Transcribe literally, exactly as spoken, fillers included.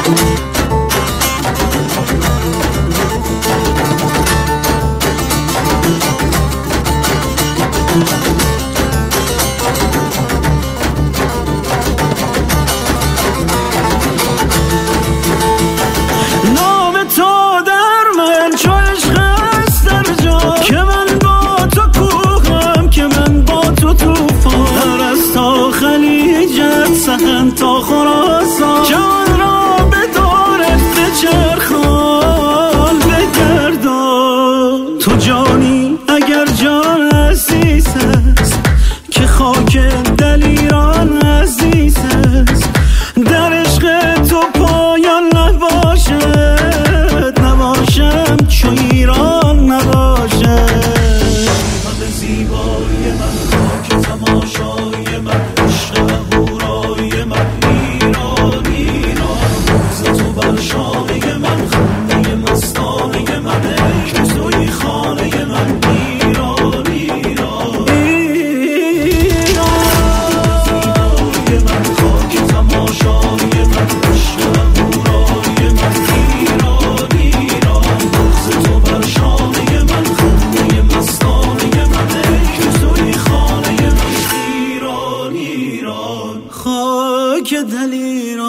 سخن تا خراسان جان را به دورت بچرخان بگردان. تو جانی اگر جان عزیز است که خاک دل ایران عزیز است، در عشق تو پایان نباشد، نباشم چو ایران نباشد. همه زیبایی من خاک تماشای من عشق هورای من ایران ایران. ز تو بر شانه من خنده مستانه من ای که توی خانه من ایران ایران ایران. زیبایی من خاک تماشای من عشق هورای من ایران ایران. ز تو بر شانه من خنده مستانه من ای که توی خانه من ایران ایران. خاک دل ایران